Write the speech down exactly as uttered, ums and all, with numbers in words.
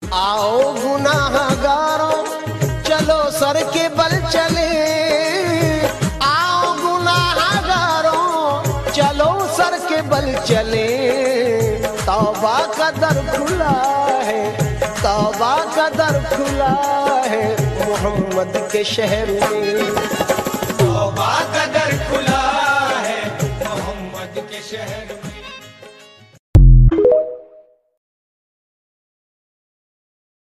आओ गुनाहगारों चलो सर के बल चले, आओ गुनाहगारों चलो सर के बल चले। तौबा का दर खुला है, तौबा का दर खुला है मोहम्मद के शहर में। तौबा का